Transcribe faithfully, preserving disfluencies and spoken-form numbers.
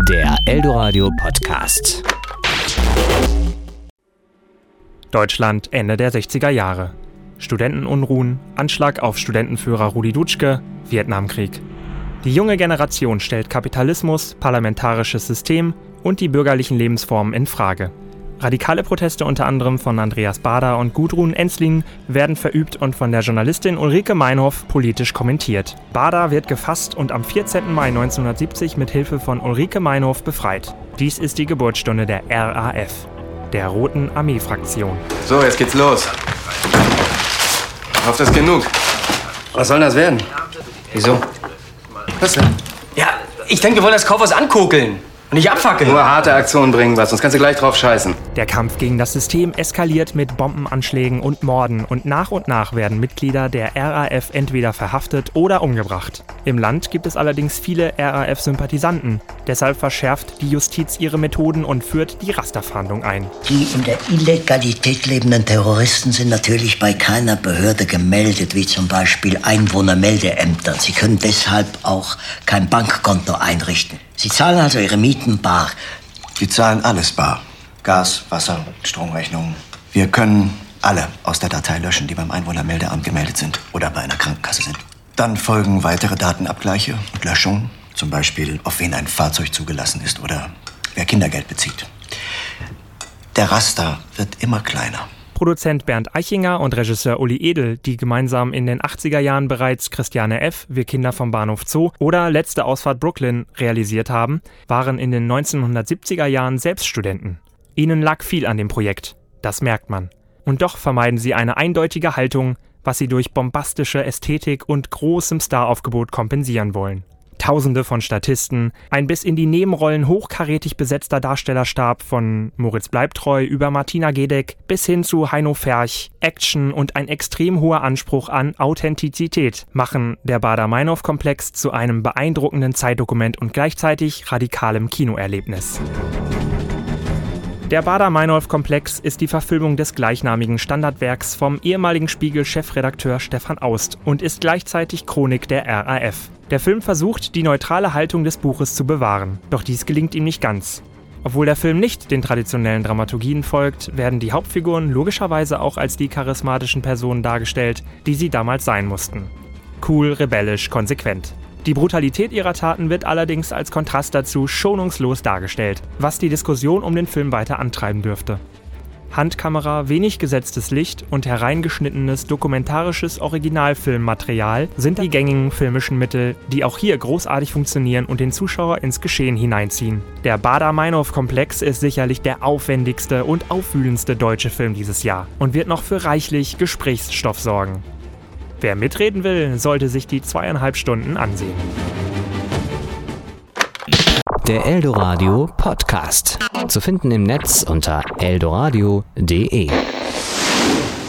Der Eldoradio Podcast. Deutschland Ende der sechziger Jahre. Studentenunruhen, Anschlag auf Studentenführer Rudi Dutschke, Vietnamkrieg. Die junge Generation stellt Kapitalismus, parlamentarisches System und die bürgerlichen Lebensformen in Frage. Radikale Proteste unter anderem von Andreas Baader und Gudrun Ensslin werden verübt und von der Journalistin Ulrike Meinhof politisch kommentiert. Baader wird gefasst und am vierzehnten Mai neunzehnhundertsiebzig mit Hilfe von Ulrike Meinhof befreit. Dies ist die Geburtsstunde der R A F, der Roten Armee-Fraktion. So, jetzt geht's los. Ich hoffe, das ist genug. Was soll das werden? Wieso? Was denn? Ja, ich denke, wir wollen das Kaufhaus ankokeln und nicht abfackeln. Nur harte Aktionen bringen was, sonst kannst du gleich drauf scheißen. Der Kampf gegen das System eskaliert mit Bombenanschlägen und Morden und nach und nach werden Mitglieder der R A F entweder verhaftet oder umgebracht. Im Land gibt es allerdings viele R A F-Sympathisanten. Deshalb verschärft die Justiz ihre Methoden und führt die Rasterfahndung ein. Die in der Illegalität lebenden Terroristen sind natürlich bei keiner Behörde gemeldet, wie zum Beispiel Einwohnermeldeämtern. Sie können deshalb auch kein Bankkonto einrichten. Sie zahlen also ihre Mieten bar. Wir zahlen alles bar. Gas, Wasser, Stromrechnungen. Wir können alle aus der Datei löschen, die beim Einwohnermeldeamt gemeldet sind oder bei einer Krankenkasse sind. Dann folgen weitere Datenabgleiche und Löschungen. Zum Beispiel, auf wen ein Fahrzeug zugelassen ist oder wer Kindergeld bezieht. Der Raster wird immer kleiner. Produzent Bernd Eichinger und Regisseur Uli Edel, die gemeinsam in den achtziger Jahren bereits Christiane F., Wir Kinder vom Bahnhof Zoo oder Letzte Ausfahrt Brooklyn realisiert haben, waren in den neunzehnhundertsiebziger Jahren selbst Studenten. Ihnen lag viel an dem Projekt, das merkt man. Und doch vermeiden sie eine eindeutige Haltung, was sie durch bombastische Ästhetik und großem Staraufgebot kompensieren wollen. Tausende von Statisten, ein bis in die Nebenrollen hochkarätig besetzter Darstellerstab von Moritz Bleibtreu über Martina Gedeck bis hin zu Heino Ferch, Action und ein extrem hoher Anspruch an Authentizität machen der Baader-Meinhof-Komplex zu einem beeindruckenden Zeitdokument und gleichzeitig radikalem Kinoerlebnis. Der Baader-Meinhof-Komplex ist die Verfilmung des gleichnamigen Standardwerks vom ehemaligen Spiegel-Chefredakteur Stefan Aust und ist gleichzeitig Chronik der R A F. Der Film versucht, die neutrale Haltung des Buches zu bewahren, doch dies gelingt ihm nicht ganz. Obwohl der Film nicht den traditionellen Dramaturgien folgt, werden die Hauptfiguren logischerweise auch als die charismatischen Personen dargestellt, die sie damals sein mussten. Cool, rebellisch, konsequent. Die Brutalität ihrer Taten wird allerdings als Kontrast dazu schonungslos dargestellt, was die Diskussion um den Film weiter antreiben dürfte. Handkamera, wenig gesetztes Licht und hereingeschnittenes dokumentarisches Originalfilmmaterial sind die gängigen filmischen Mittel, die auch hier großartig funktionieren und den Zuschauer ins Geschehen hineinziehen. Der Baader-Meinhof-Komplex ist sicherlich der aufwendigste und aufwühlendste deutsche Film dieses Jahr und wird noch für reichlich Gesprächsstoff sorgen. Wer mitreden will, sollte sich die zweieinhalb Stunden ansehen. Der Eldoradio Podcast. Zu finden im Netz unter eldoradio punkt de.